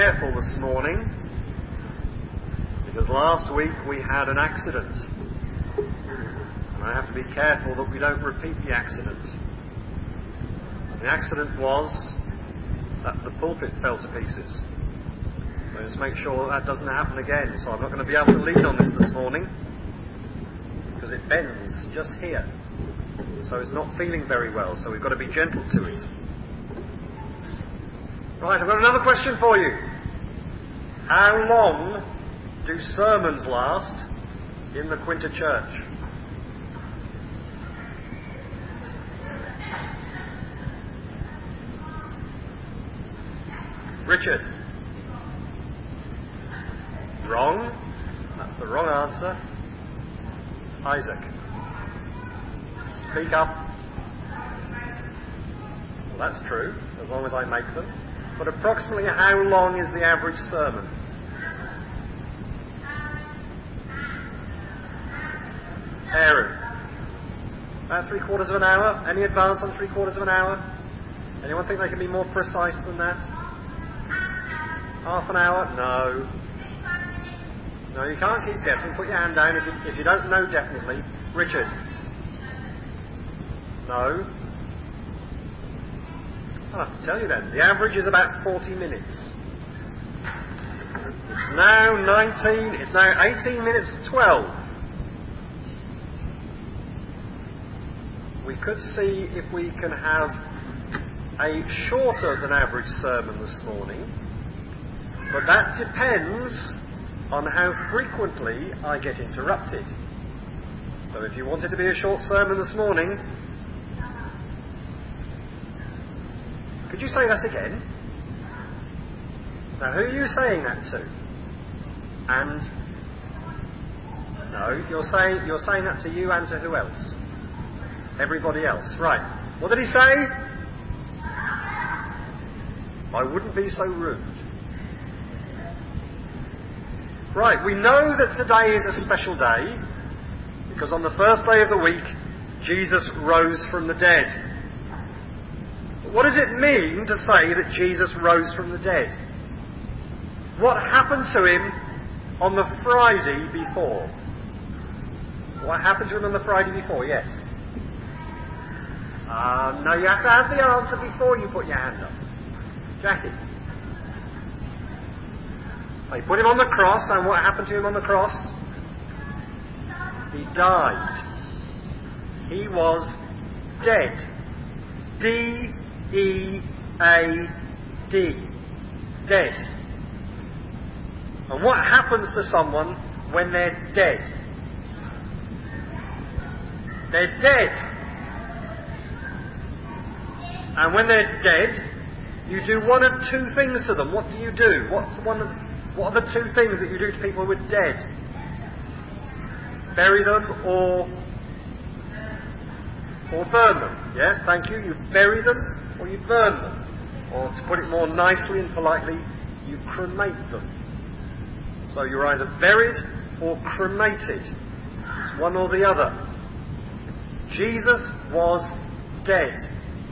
careful this morning, because last week we had an accident. And I have to be careful that we don't repeat the accident. And the accident was that the pulpit fell to pieces. So just make sure that doesn't happen again. So I'm not going to be able to lean on this morning, because it bends just here. So it's not feeling very well, so we've got to be gentle to it. Right, I've got another question for you. How long do sermons last in the Quinta Church? Richard? Wrong. That's the wrong answer. Isaac? Speak up. Well, that's true, as long as I make them. But approximately how long is the average sermon? Aaron? About 3/4 of an hour? Any advance on 3/4 of an hour? Anyone think they can be more precise than that? Half an hour? No. No, you can't keep guessing. Put your hand down if you don't know definitely. Richard? No. I'll have to tell you then. The average is about 40 minutes. It's now 18 minutes to 12. We could see if we can have a shorter than average sermon this morning, but that depends on how frequently I get interrupted. So if you wanted to be a short sermon this morning, could you say that again? Now, who are you saying that to? And no, you're saying that to you and to who else? Everybody else. Right. What did he say? I wouldn't be so rude. Right, we know that today is a special day because on the first day of the week, Jesus rose from the dead. What does it mean to say that Jesus rose from the dead? What happened to him on the Friday before? What happened to him on the Friday before? Yes. No, you have to have the answer before you put your hand up. Jackie? They put him on the cross, and what happened to him on the cross? He died. He was dead. D-E-A-D. Dead. And what happens to someone when they're dead? They're dead. And when they're dead, you do one of two things to them. What do you do? What are the two things that you do to people who are dead? Bury them or burn them. Yes, thank you. You bury them or you burn them. Or to put it more nicely and politely, you cremate them. So you're either buried or cremated. It's one or the other. Jesus was dead.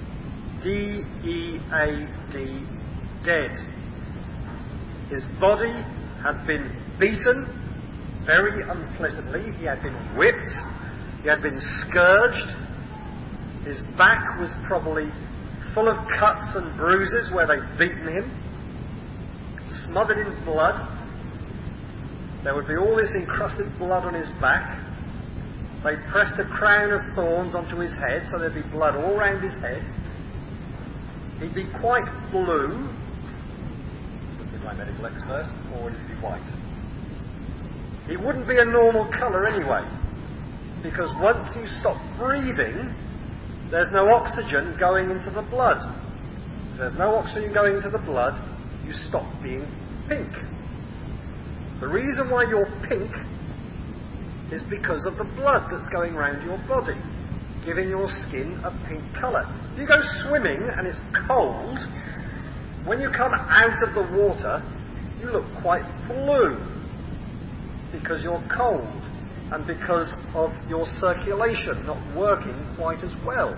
D-E-A-D, dead. His body had been beaten very unpleasantly. He had been whipped. He had been scourged. His back was probably full of cuts and bruises where they'd beaten him, smothered in blood. There would be all this encrusted blood on his back. They pressed a crown of thorns onto his head, so there'd be blood all round his head. He'd be quite blue. Would be my medical expert, or would he be white? He wouldn't be a normal colour anyway, because once you stop breathing, there's no oxygen going into the blood. If there's no oxygen going into the blood, you stop being pink. The reason why you're pink is because of the blood that's going around your body, giving your skin a pink colour. If you go swimming and it's cold, when you come out of the water, you look quite blue because you're cold and because of your circulation not working quite as well.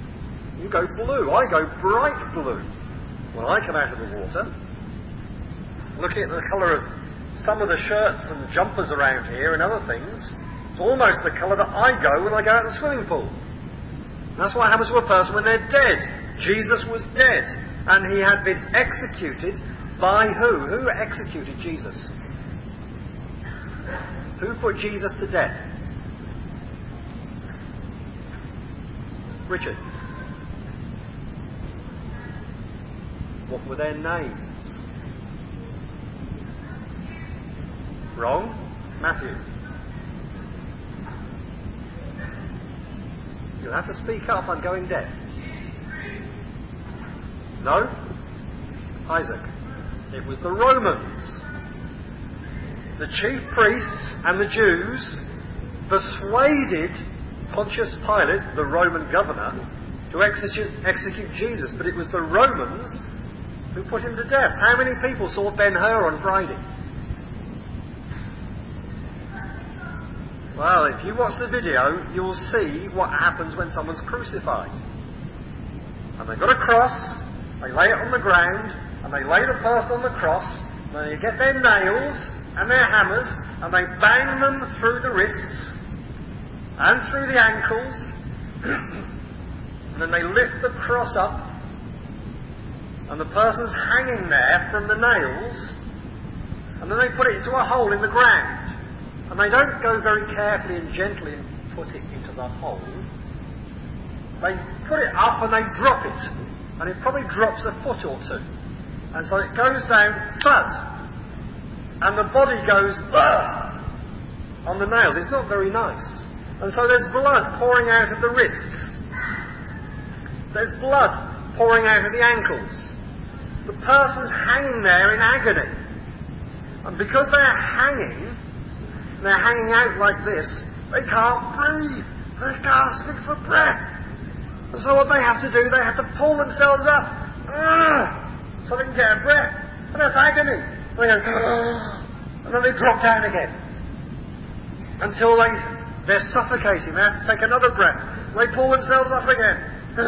You go blue. I go bright blue when I come out of the water. looking at the colour of some of the shirts and jumpers around here and other things, it's almost the colour that I go when I go out in the swimming pool. And that's what happens to a person when they're dead. Jesus was dead, and he had been executed by who? Who executed Jesus? Who put Jesus to death? Richard. What were their names? Wrong. Matthew. You'll have to speak up, I'm going deaf. No? Isaac. It was the Romans. The chief priests and the Jews persuaded Pontius Pilate, the Roman governor, to execute Jesus. But it was the Romans who put him to death. How many people saw Ben-Hur on Friday? Well, if you watch the video, you'll see what happens when someone's crucified. And they've got a cross, they lay it on the ground, and they lay the person on the cross, and they get their nails and their hammers, and they bang them through the wrists and through the ankles, and then they lift the cross up, and the person's hanging there from the nails, and then they put it into a hole in the ground. And they don't go very carefully and gently and put it into the hole. They put it up and they drop it. And it probably drops a foot or two. And so it goes down, thud. And the body goes, ugh, on the nails. It's not very nice. And so there's blood pouring out of the wrists. There's blood pouring out of the ankles. The person's hanging there in agony. And because they're hanging out like this, they can't breathe, they gasping for breath. And so what they have to do, they have to pull themselves up, so they can get a breath. And that's agony. They go, and then they drop down again. Until they're suffocating, they have to take another breath. They pull themselves up again.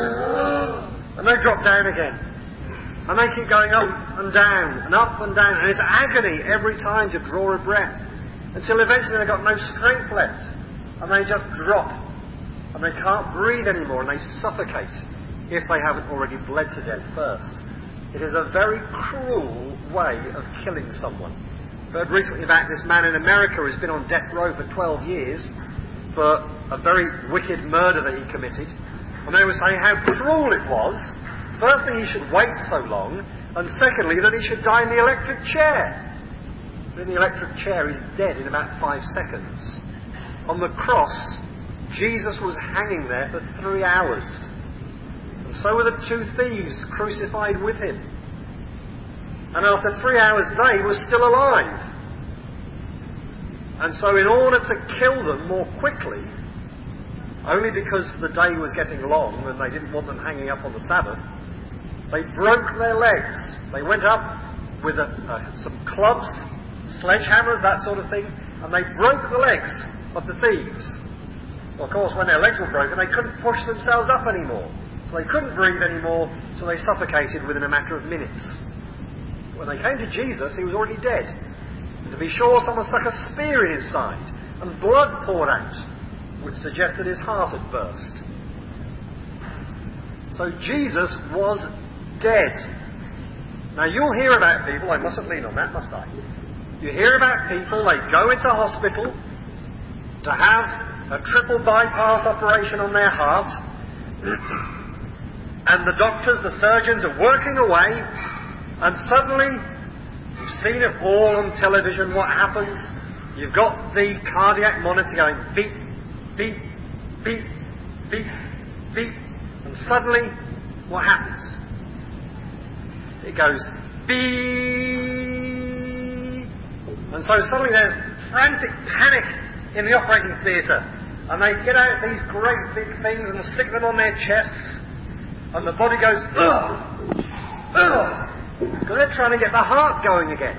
And they drop down again. And they keep going up and down, and up and down. And it's agony every time to draw a breath. Until eventually they've got no strength left. And they just drop. And they can't breathe anymore, and they suffocate if they haven't already bled to death first. It is a very cruel way of killing someone. I've heard recently about this man in America who's been on death row for 12 years for a very wicked murder that he committed. And they were saying how cruel it was. Firstly, he should wait so long, and secondly, that he should die in the electric chair. In the electric chair, he's dead in about 5 seconds. On the cross, Jesus was hanging there for 3 hours. And so were the 2 thieves crucified with him. And after 3 hours, they were still alive. And so in order to kill them more quickly, only because the day was getting long and they didn't want them hanging up on the Sabbath, they broke their legs. They went up with some clubs, sledgehammers, that sort of thing, and they broke the legs of the thieves. Well, of course, when their legs were broken, they couldn't push themselves up anymore. So they couldn't breathe anymore, so they suffocated within a matter of minutes. When they came to Jesus, he was already dead. And to be sure, someone stuck a spear in his side, and blood poured out, which suggested his heart had burst. So Jesus was dead. Now, you'll hear about people, I mustn't lean on that, must I? You hear about people, they go into hospital to have a triple bypass operation on their heart, and the doctors, the surgeons are working away, and suddenly, you've seen it all on television, what happens? You've got the cardiac monitor going beep, beep, beep, beep, beep, and suddenly, what happens? It goes beep. And so suddenly there's frantic panic in the operating theatre. And they get out these great big things and stick them on their chests. And the body goes, ugh! Ugh! Because they're trying to get the heart going again.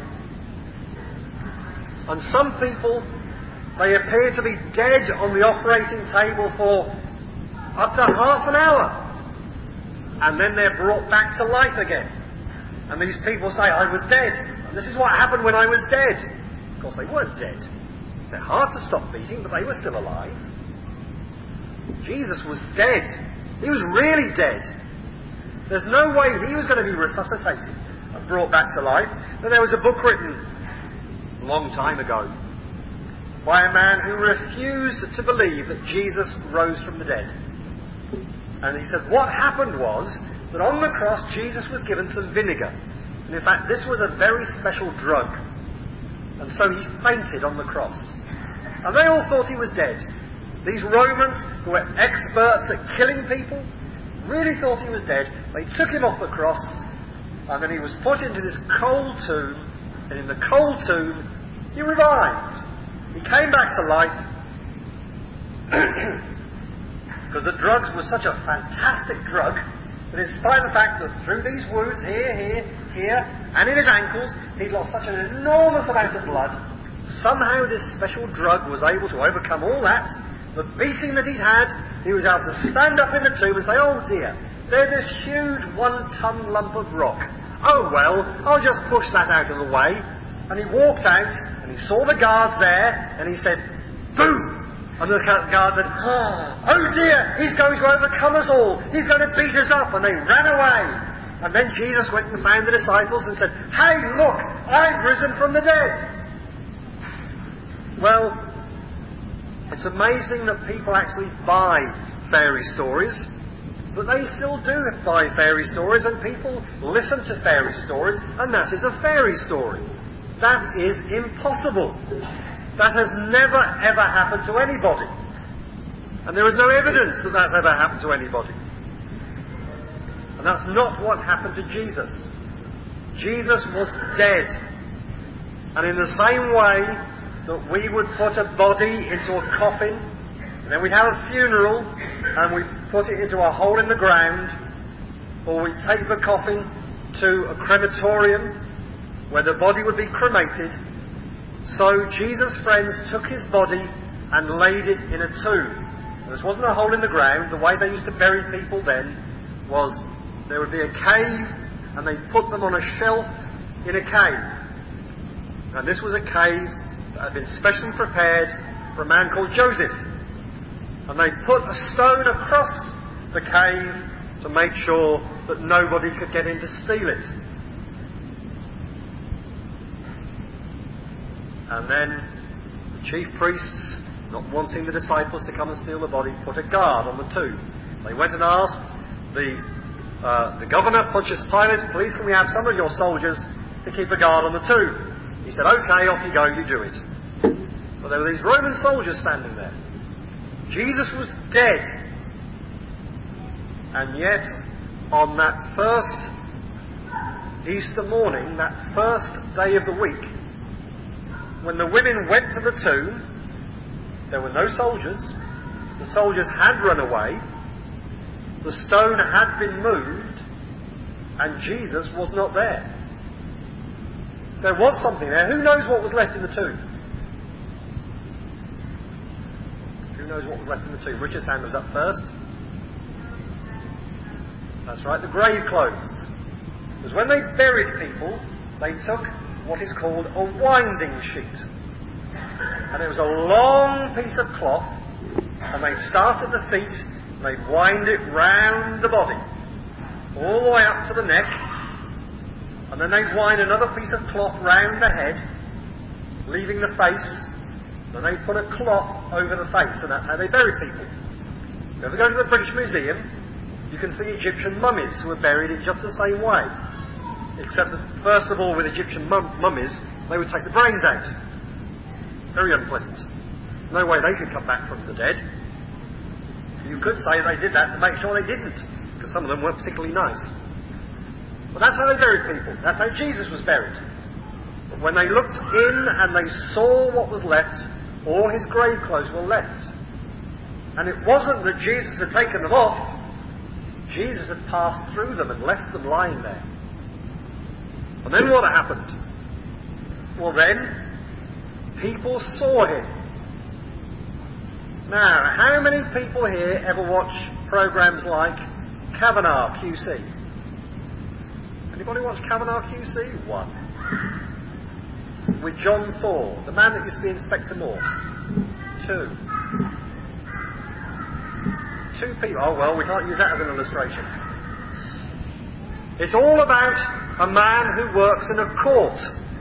And some people, they appear to be dead on the operating table for up to half an hour. And then they're brought back to life again. And these people say, I was dead. And this is what happened when I was dead. Of course, they weren't dead. Their hearts had stopped beating, but they were still alive. Jesus was dead. He was really dead. There's no way he was going to be resuscitated and brought back to life. But there was a book written a long time ago by a man who refused to believe that Jesus rose from the dead. And he said what happened was that on the cross Jesus was given some vinegar. And in fact this was a very special drug. And so he fainted on the cross. And they all thought he was dead. These Romans, who were experts at killing people, really thought he was dead. They took him off the cross, and then he was put into this cold tomb, and in the cold tomb he revived. He came back to life because the drugs were such a fantastic drug that in spite of the fact that through these wounds here, and in his ankles, he'd lost such an enormous amount of blood, somehow this special drug was able to overcome all that. The beating that he'd had, he was able to stand up in the tomb and say, oh dear, there's this huge 1-ton lump of rock. Oh well, I'll just push that out of the way. And he walked out, and he saw the guards there, and he said, boom! And the guard said, oh dear, he's going to overcome us all. He's going to beat us up. And they ran away. And then Jesus went and found the disciples and said, hey, look, I've risen from the dead. Well, it's amazing that people actually buy fairy stories, but they still do buy fairy stories, and people listen to fairy stories, and that is a fairy story. That is impossible. That has never ever happened to anybody. And there is no evidence that that's ever happened to anybody. And that's not what happened to Jesus. Jesus was dead. And in the same way that we would put a body into a coffin, and then we'd have a funeral, and we'd put it into a hole in the ground, or we'd take the coffin to a crematorium where the body would be cremated, so Jesus' friends took his body and laid it in a tomb. And this wasn't a hole in the ground. The way they used to bury people then was there would be a cave, and they'd put them on a shelf in a cave. And this was a cave that had been specially prepared for a man called Joseph. And they put a stone across the cave to make sure that nobody could get in to steal it. And then the chief priests, not wanting the disciples to come and steal the body, put a guard on the tomb. They went and asked the governor, Pontius Pilate, please can we have some of your soldiers to keep a guard on the tomb? He said, okay, off you go, you do it. So there were these Roman soldiers standing there. Jesus was dead. And yet, on that first Easter morning, that first day of the week, when the women went to the tomb, there were no soldiers. The soldiers had run away. The stone had been moved, and Jesus was not there. There was something there. Who knows what was left in the tomb? Who knows what was left in the tomb? Richard's hand was up first. That's right, the grave clothes. Because when they buried people, they took what is called a winding sheet. And it was a long piece of cloth, and they'd start at the feet, and they'd wind it round the body, all the way up to the neck, and then they'd wind another piece of cloth round the head, leaving the face, and they'd put a cloth over the face, and that's how they buried people. If you ever go to the British Museum, you can see Egyptian mummies who were buried in just the same way. Except that, first of all, with Egyptian mummies, they would take the brains out. Very unpleasant. No way they could come back from the dead. You could say they did that to make sure they didn't, because some of them weren't particularly nice. But that's how they buried people. That's how Jesus was buried. But when they looked in and they saw what was left, all his grave clothes were left. And it wasn't that Jesus had taken them off. Jesus had passed through them and left them lying there. And then what happened? Well then, people saw him. Now, how many people here ever watch programs like Kavanaugh QC? Anybody watch Kavanaugh QC? 1. With John 4, the man that used to be Inspector Morse. 2. 2 people. Oh, well, we can't use that as an illustration. It's all about a man who works in a court.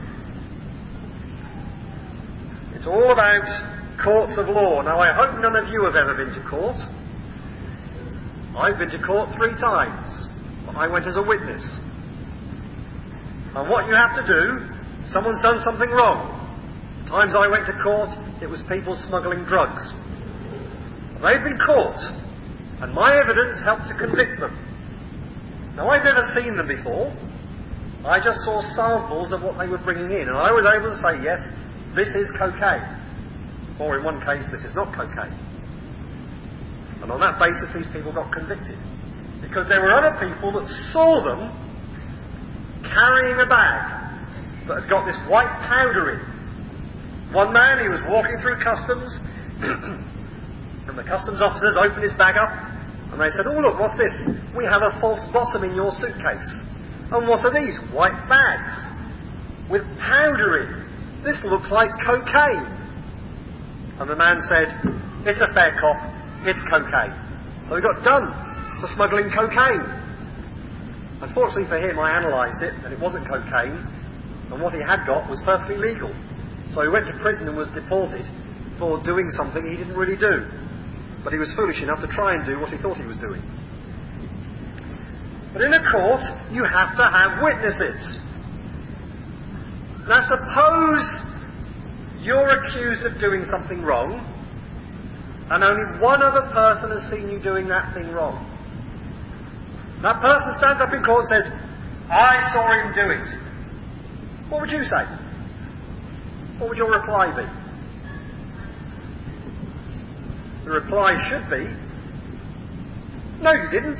It's all about courts of law. Now, I hope none of you have ever been to court. I've been to court 3 times. But I went as a witness. And what you have to do, someone's done something wrong. The times I went to court, it was people smuggling drugs. They've been caught. And my evidence helped to convict them. Now, I've never seen them before. I just saw samples of what they were bringing in, and I was able to say, yes, this is cocaine. Or in one case, this is not cocaine. And on that basis, these people got convicted. Because there were other people that saw them carrying a bag that had got this white powder in. One man, he was walking through customs, and the customs officers opened his bag up, and they said, oh look, what's this? We have a false bottom in your suitcase. And what are these? White bags with powder in. This looks like cocaine. And the man said, it's a fair cop, it's cocaine. So he got done for smuggling cocaine. Unfortunately for him, I analysed it, and it wasn't cocaine, and what he had got was perfectly legal. So he went to prison and was deported for doing something he didn't really do. But he was foolish enough to try and do what he thought he was doing. But in a court, you have to have witnesses. Now suppose you're accused of doing something wrong, and only one other person has seen you doing that thing wrong. That person stands up in court and says, I saw him do it. What would you say? What would your reply be? The reply should be, no, you didn't.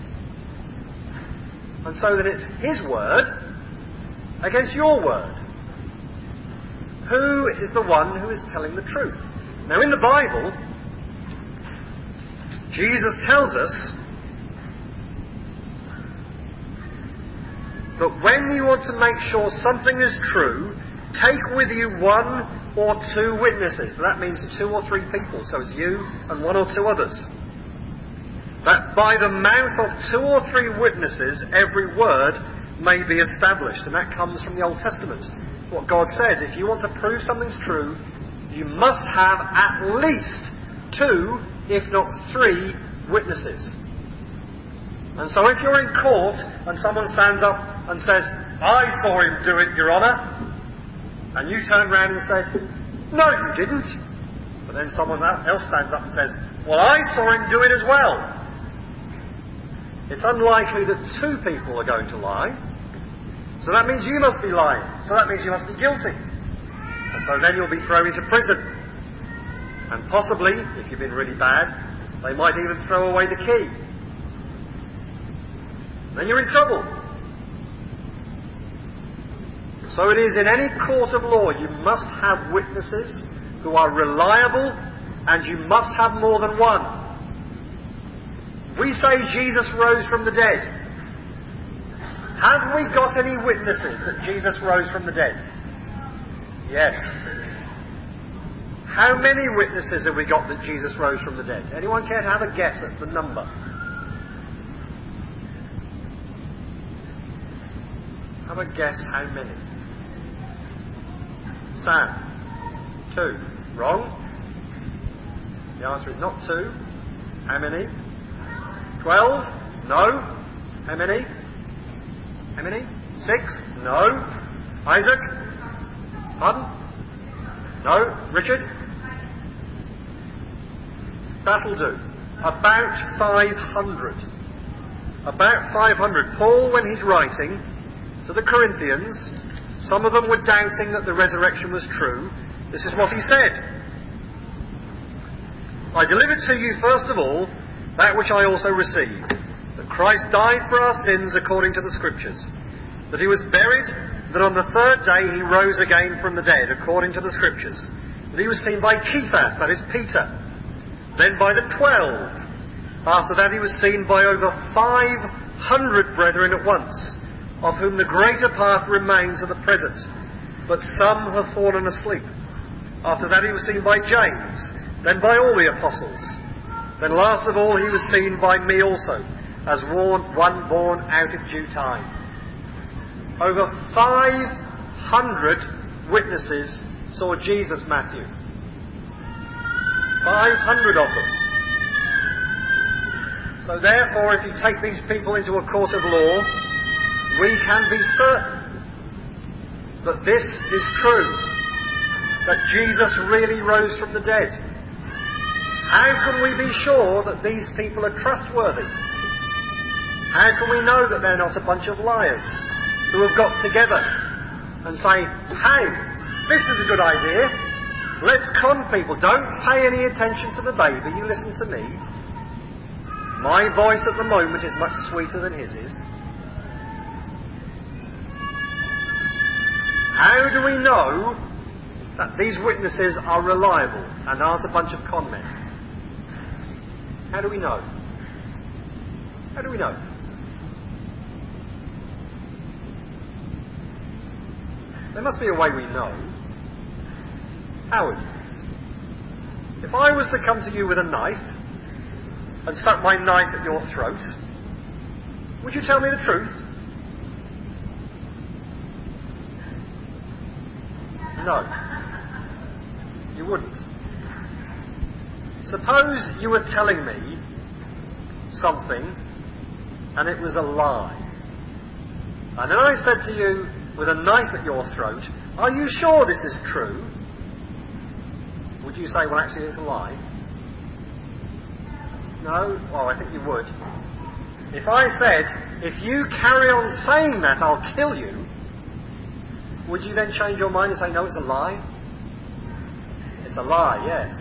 And so then it's his word against your word. Who is the one who is telling the truth? Now in the Bible, Jesus tells us that when you want to make sure something is true, take with you 1 or 2 witnesses. So that means 2 or 3 people. So it's you and 1 or 2 others. That by the mouth of 2 or 3 witnesses, every word may be established. And that comes from the Old Testament. What God says, if you want to prove something's true, you must have at least 2, if not 3, witnesses. And so if you're in court and someone stands up and says, I saw him do it, Your Honour, and you turn round and said, no, you didn't. But then someone else stands up and says, well, I saw him do it as well. It's unlikely that 2 people are going to lie. So that means you must be lying. So that means you must be guilty. And so then you'll be thrown into prison. And possibly, if you've been really bad, they might even throw away the key. Then you're in trouble. So it is in any court of law, you must have witnesses who are reliable, and you must have more than 1. We say Jesus rose from the dead. Have we got any witnesses that Jesus rose from the dead? Yes. How many witnesses have we got that Jesus rose from the dead? Anyone care to have a guess at the number? Have a guess how many? Sam? 2. Wrong. The answer is not 2. How many? 12? No. How many? How many? 6? No. Isaac? Pardon? No. Richard? That'll do. About 500. About 500. Paul, when he's writing to the Corinthians, some of them were doubting that the resurrection was true. This is what he said. I delivered to you, first of all, that which I also received, that Christ died for our sins according to the Scriptures, that he was buried, that on the 3rd day he rose again from the dead according to the Scriptures, that he was seen by Cephas, that is Peter, then by the 12. After that he was seen by over 500 brethren at once, of whom the greater part remain to the present, but some have fallen asleep. After that he was seen by James, then by all the apostles. Then last of all he was seen by me also, as one born out of due time. Over 500 witnesses saw Jesus, Matthew. 500 of them. So therefore, if you take these people into a court of law, we can be certain that this is true, that Jesus really rose from the dead. How can we be sure that these people are trustworthy? How can we know that they're not a bunch of liars who have got together and say, hey, this is a good idea, let's con people, don't pay any attention to the baby, you listen to me. My voice at the moment is much sweeter than his is. How do we know that these witnesses are reliable and aren't a bunch of con men? How do we know? How do we know? There must be a way we know. Howard, if I was to come to you with a knife and stuck my knife at your throat, would you tell me the truth? No. You wouldn't. Suppose you were telling me something and it was a lie. And then I said to you, with a knife at your throat, are you sure this is true? Would you say, well, actually, it's a lie? No? Well, I think you would. If I said, if you carry on saying that, I'll kill you, would you then change your mind and say, no, it's a lie? It's a lie, yes.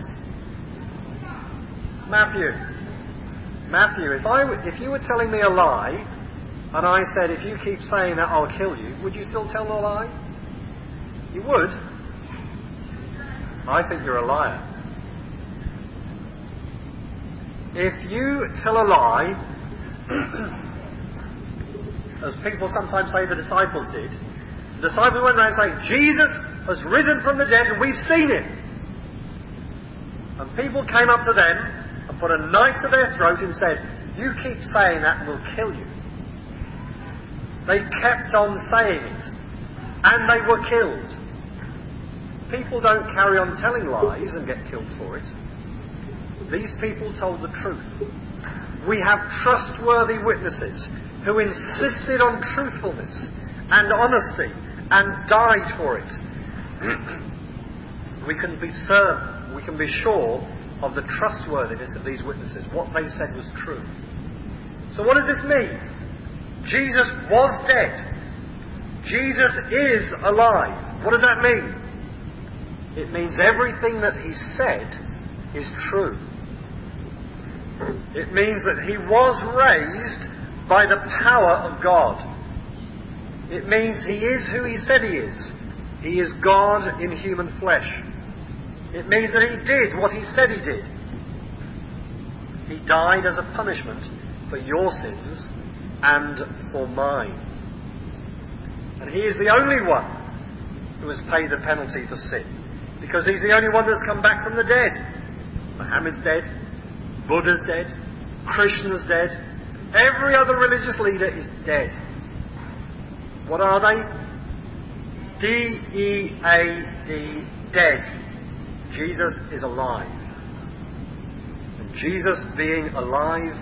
Matthew, if you were telling me a lie, and I said, if you keep saying that, I'll kill you, would you still tell the lie? You would. I think you're a liar. If you tell a lie, as people sometimes say the disciples did, the disciples went around saying, Jesus has risen from the dead and we've seen him. And people came up to them and put a knife to their throat and said, you keep saying that and we'll kill you. They kept on saying it, and they were killed. People don't carry on telling lies and get killed for it. These people told the truth. We have trustworthy witnesses who insisted on truthfulness and honesty and died for it. We can be certain, we can be sure of the trustworthiness of these witnesses. What they said was true. So what does this mean? Jesus was dead. Jesus is alive. What does that mean? It means everything that he said is true. It means that he was raised by the power of God. It means he is who he said he is. He is God in human flesh. It means that he did what he said he did. He died as a punishment for your sins and for mine. And he is the only one who has paid the penalty for sin, because he's the only one that's come back from the dead. Muhammad's dead, Buddha's dead, Krishna's dead, every other religious leader is dead. What are they? D-E-A-D, dead. Jesus is alive. And Jesus, being alive,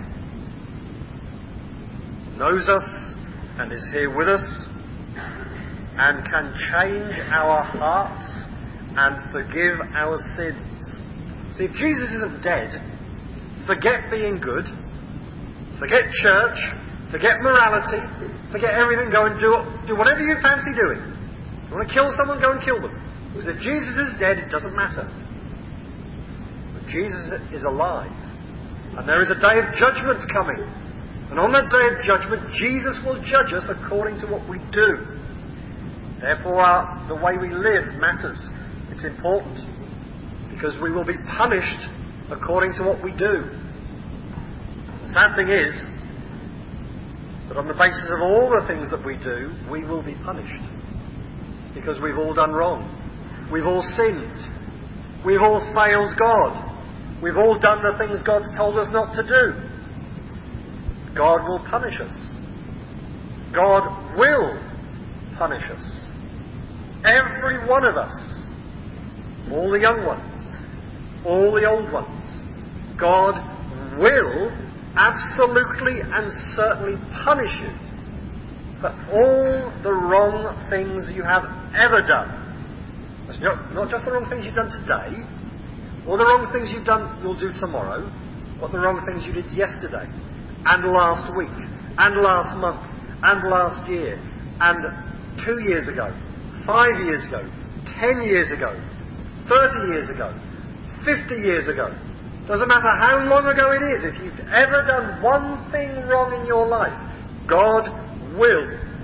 knows us and is here with us and can change our hearts and forgive our sins. See, if Jesus isn't dead, forget being good, forget church, forget morality, forget everything, go and do whatever you fancy doing. You want to kill someone, go and kill them. Because if Jesus is dead, it doesn't matter. But Jesus is alive. And there is a day of judgment coming. And on that day of judgment, Jesus will judge us according to what we do. Therefore, the way we live matters. It's important. Because we will be punished according to what we do. The sad thing is, But on the basis of all the things that we do, we will be punished. Because we've all done wrong. We've all sinned. We've all failed God. We've all done the things God's told us not to do. God will punish us. God will punish us. Every one of us. All the young ones. All the old ones. God will absolutely and certainly punish you for all the wrong things you have ever done. That's not just the wrong things you've done today, or the wrong things you'll do tomorrow, but the wrong things you did yesterday, and last week, and last month, and last year, and 2 years ago, 5 years ago, 10 years ago, 30 years ago, 50 years ago. Doesn't matter how long ago it is, if you've ever done one thing wrong in your life, God will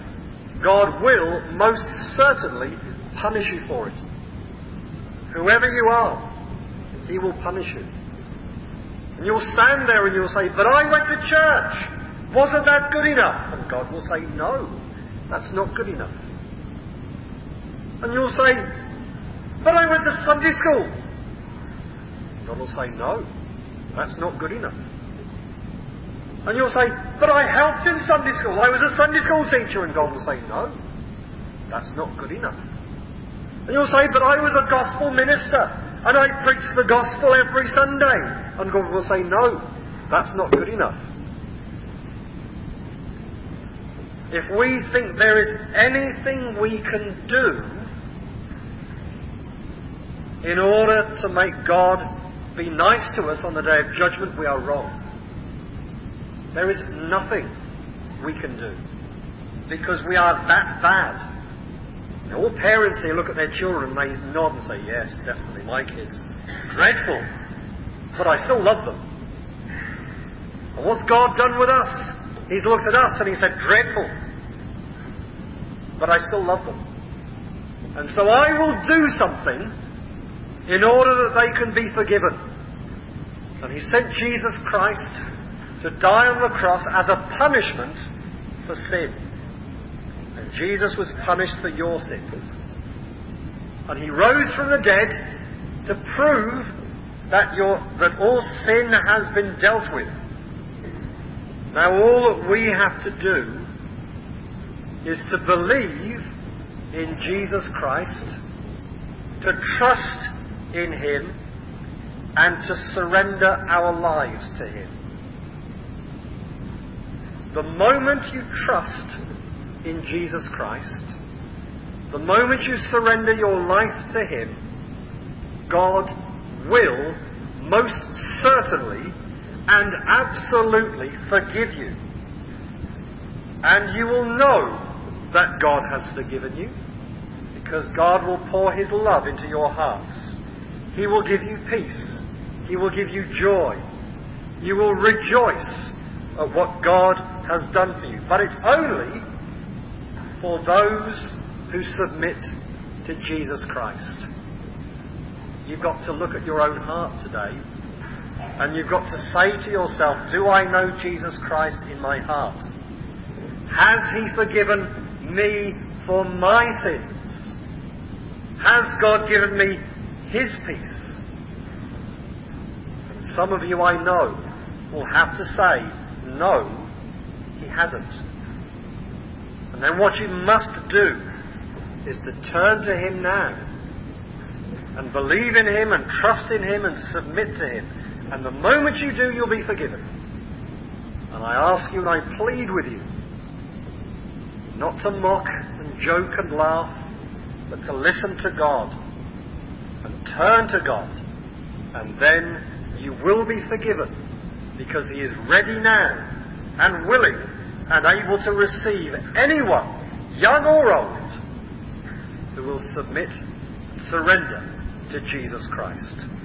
most certainly punish you for it. Whoever you are, He will punish you. And you'll stand there and you'll say, but I went to church. Wasn't that good enough? And God will say, no, that's not good enough. And you'll say, but I went to Sunday school. God will say, no, that's not good enough. And you'll say, but I helped in Sunday school. I was a Sunday school teacher. And God will say, no, that's not good enough. And you'll say, but I was a gospel minister and I preached the gospel every Sunday. And God will say, no, that's not good enough. If we think there is anything we can do in order to make God be nice to us on the day of judgment, we are wrong. There is nothing we can do because we are that bad. Now, all parents here look at their children and they nod and say, yes, definitely, my kids. Dreadful. But I still love them. And what's God done with us? He's looked at us and He said, dreadful. But I still love them. And so I will do something in order that they can be forgiven. And He sent Jesus Christ to die on the cross as a punishment for sin. And Jesus was punished for your sins. And He rose from the dead to prove that all sin has been dealt with. Now all that we have to do is to believe in Jesus Christ, to trust in Him, and to surrender our lives to Him. The moment you trust in Jesus Christ, the moment you surrender your life to Him, God will most certainly and absolutely forgive you. And you will know that God has forgiven you, because God will pour His love into your hearts. He will give you peace. He will give you joy. You will rejoice at what God has done for you. But it's only for those who submit to Jesus Christ. You've got to look at your own heart today, and you've got to say to yourself, do I know Jesus Christ in my heart? Has He forgiven me for my sins? Has God given me His peace? And some of you I know will have to say, no, He hasn't. And then what you must do is to turn to Him now and believe in Him and trust in Him and submit to Him. And the moment you do, you'll be forgiven. And I ask you and I plead with you not to mock and joke and laugh, but to listen to God and turn to God. And then you will be forgiven, because He is ready now and willing and able to receive anyone, young or old, who will submit and surrender to Jesus Christ.